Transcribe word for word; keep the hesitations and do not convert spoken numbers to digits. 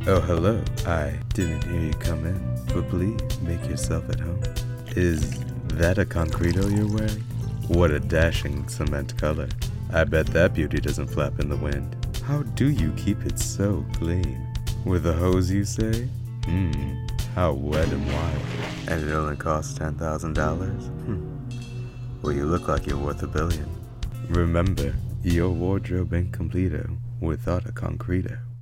Oh, hello. I didn't hear you come in, but please make yourself at home. Is that a Concreto you're wearing? What a dashing cement color. I bet that beauty doesn't flap in the wind. How do you keep it so clean? With a hose, you say? Hmm, how wet and wild. And it only costs ten thousand dollars? Hmm. Well, you look like you're worth a billion. Remember, your wardrobe ain't completo without a Concreto.